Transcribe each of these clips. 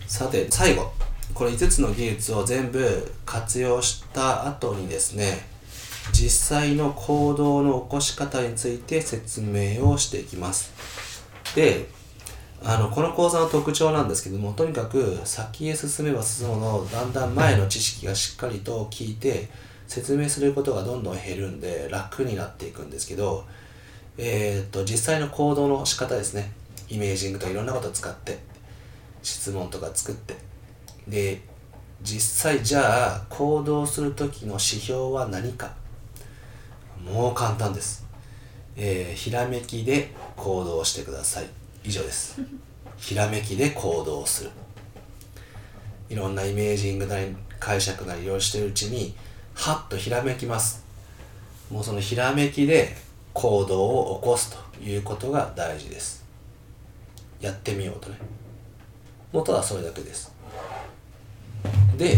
さて最後、これ5つの技術を全部活用した後にですね、実際の行動の起こし方について説明をしていきます。で、この講座の特徴なんですけども、とにかく先へ進めば進むほどだんだん前の知識がしっかりと聞いて説明することがどんどん減るんで楽になっていくんですけど、実際の行動の仕方ですね、イメージングとかいろんなことを使って質問とか作って、で実際じゃあ行動する時の指標は何か、もう簡単です。ひらめきで行動してください。以上です。ひらめきで行動する。いろんなイメージングなり解釈なりいろいろしてるうちにはっとひらめきます。もうそのひらめきで行動を起こすということが大事です。やってみようとね。元はそれだけです。で、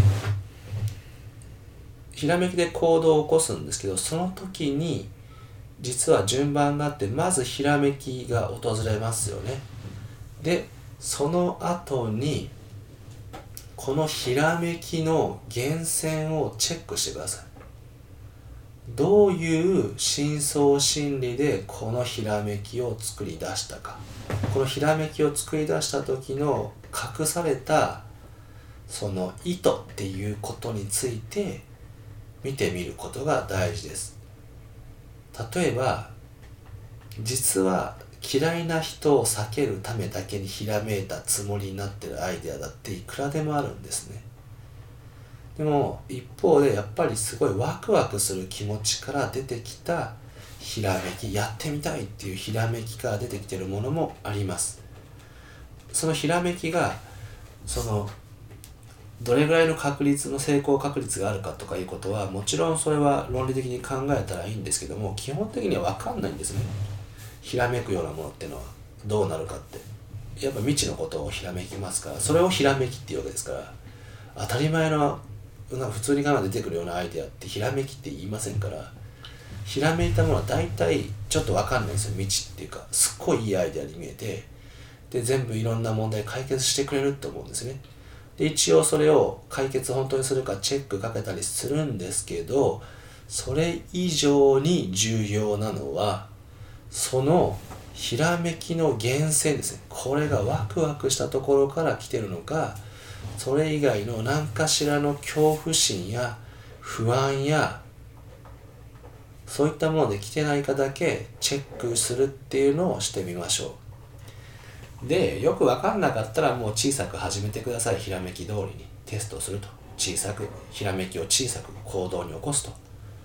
ひらめきで行動を起こすんですけど、その時に実は順番があって、まずひらめきが訪れますよね。で、その後にこのひらめきの源泉をチェックしてください。どういう深層心理でこのひらめきを作り出したか、このひらめきを作り出した時の隠されたその意図っていうことについて見てみることが大事です。例えば、実は嫌いな人を避けるためだけにひらめいたつもりになってるアイデアだっていくらでもあるんですね。でも一方でやっぱりすごいワクワクする気持ちから出てきたひらめき、やってみたいっていうひらめきから出てきているものもあります。そのひらめきがどれぐらいの確率の成功確率があるかとかいうことは、もちろんそれは論理的に考えたらいいんですけども、基本的には分かんないんですね。ひらめくようなものっていうのはどうなるかって、やっぱ未知のことをひらめきますから、それをひらめきっていうわけですから、当たり前の普通に考えて出てくるようなアイデアってひらめきって言いませんから、ひらめいたものは大体ちょっと分かんないんですよ。未知っていうか、すっごいいいアイデアに見えて、で全部いろんな問題解決してくれると思うんですね。で一応それを解決本当にするかチェックかけたりするんですけど、それ以上に重要なのはそのひらめきの源泉ですね。これがワクワクしたところから来てるのか、それ以外の何かしらの恐怖心や不安やそういったもので来てないかだけチェックするっていうのをしてみましょう。で、よく分かんなかったらもう小さく始めてください。ひらめき通りにテストをすると。小さく、ひらめきを小さく行動に起こすと。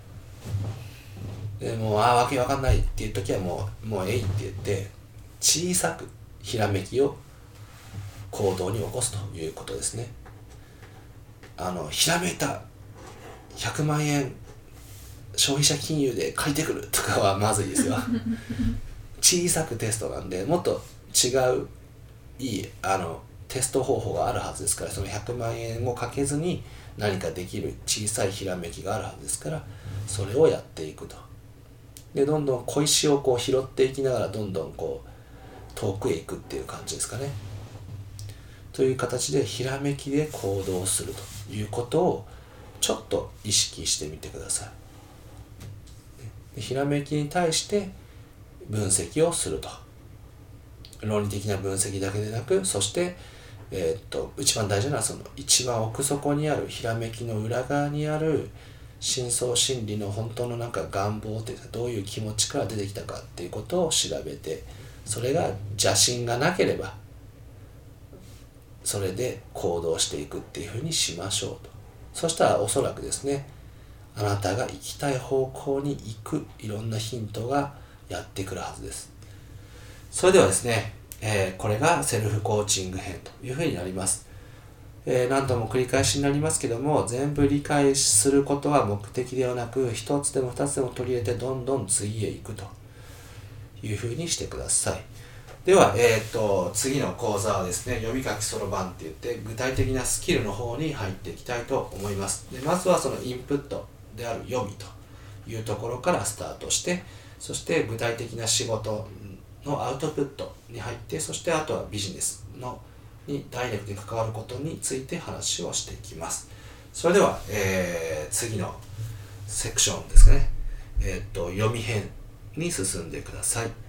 でもうわけわかんないっていう時はもうえいって言って小さくひらめきを行動に起こすということですね。ひらめいた、100万円消費者金融で借りてくるとかはまずいですよ。小さくテストなんで、もっと違ういいテスト方法があるはずですから、その100万円をかけずに何かできる小さいひらめきがあるはずですから、それをやっていくと。でどんどん小石をこう拾っていきながらどんどんこう遠くへ行くっていう感じですかね。という形でひらめきで行動するということをちょっと意識してみてください。ひらめきに対して分析をすると。論理的な分析だけでなく、そして一番大事なのはその一番奥底にあるひらめきの裏側にある深層心理の本当の願望というか、どういう気持ちから出てきたかっていうことを調べて、それが邪心がなければそれで行動していくっていうふうにしましょうと。そしたらおそらくですね、あなたが行きたい方向に行くいろんなヒントがやってくるはずです。それではですね、これがセルフコーチング編というふうになります。何度も繰り返しになりますけども、全部理解することは目的ではなく、一つでも二つでも取り入れてどんどん次へ行くというふうにしてください。では、次の講座はですね、読み書きそろばんって言って具体的なスキルの方に入っていきたいと思います。でまずはそのインプットである読みというところからスタートして、そして具体的な仕事のアウトプットに入って、そしてあとはビジネスのにダイレクトに関わることについて話をしていきます。それでは、次のセクションですかね、読み編に進んでください。